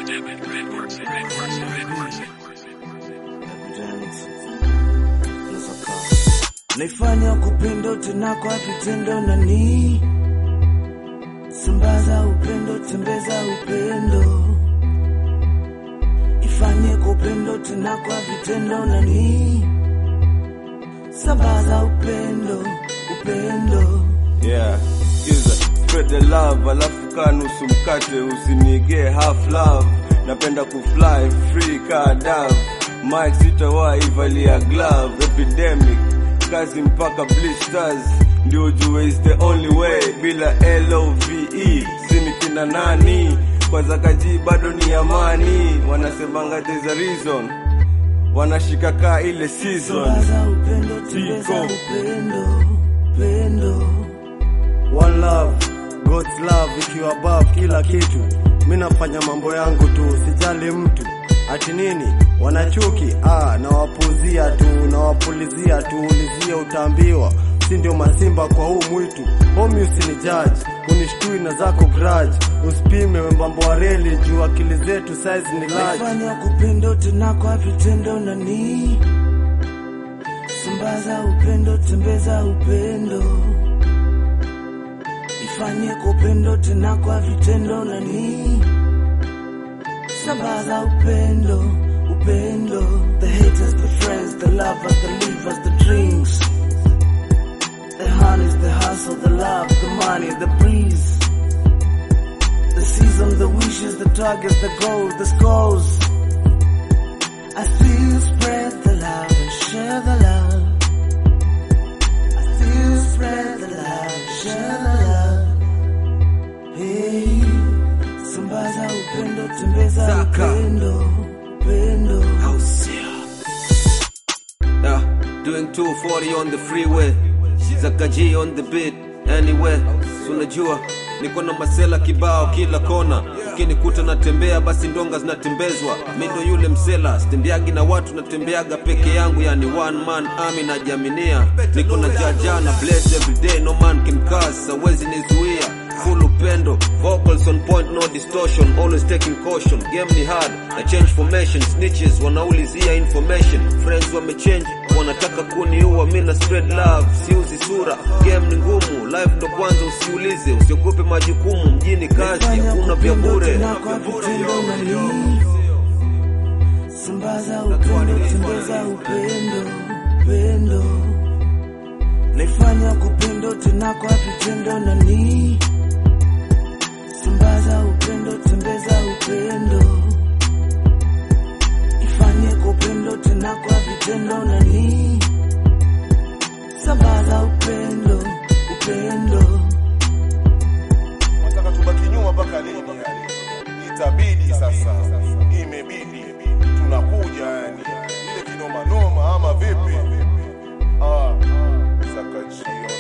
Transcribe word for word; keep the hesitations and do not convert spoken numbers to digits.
Naifanya kupendo tena kwa vitendo nani, sambaza upendo, tembeza upendo. Ifanye kupendo tena kwa vitendo nani, sambaza upendo, upendo. Yeah, skiza, spread the love, alafu kaa nusu mkate, usinige half love. Napenda kufly, free ka dove, mic sitawahi valia glove. Epidemic, kazi mpaka blisters, ndio jue is the only way. Bila L O V E, sini kina nani, kwa zakaji bado ni amani. Wanasemanga there's a reason, wanashika ka ile season. Sambaza upendo, tembeza upendo, upendo. One love, God's love ikiwa above kila kitu. Mimi nafanya mambo yangu tu, sijali mtu ati nini wanachuki. Ah, na wapuzia tu, na wapulizia tu, ulizia utaambiwa. Si ndio masimba kwa huu mwitu. Homie usinijudge, unishtui na zako grudge. Usipime wembambo wa reli, juu akili zetu size ni large. Naifanya kupendo tena kwa vitendo nani, sambaza upendo, tembeza upendo. Ifanye kupendo tena kwa vitendo nani, sambaza upendo, upendo. The haters, the friends, the lovers, the leavers, the drinks, the honeys, the hustle, the love, the money, the breeze, the season, the wishes, the targets, the goals, the scores. I still spread the love and share the love. I still spread the love and share the love. Hey, sambaza upendo, tembeza upendo, upendo. Yeah, doing two forty on the freeway, Zaka G on the beat, anyway. Unajua niko na masela kibao kila kona, ukinikuta natembea basi ndonga zinatembezwa. Mimi ndo yule msela, sitembeagi na watu, natembeaga peke yangu, yani one man army na jaminia. Niko na jaja na bless every day, no man can curse, hawezi nizuia. Full upendo, vocals on point, no distortion, always taking caution. Game ni hard, na change formation, snitches wanaulizia information. Friends wamechange, wanataka kuniua, mimi na spread love, siuzi sura. Game ni ngumu, life ndo kwanza usiulize, usiogope majukumu, mjini kazi, hakuna vya bure. Sambaza upendo, tembeza upendo, upendo. Naifanya kupendo tena kwa vitendo nani, sambaza upendo, tembeza upendo. Ifanye kupendo tena kwa vitendo nani, sambaza upendo, upendo. Wataka tubaki nyuma mpaka lini yani? Itabidi sasa, imebidi tunakuja yani. Ile kinoma noma ama vipi? Ah, Zaka G.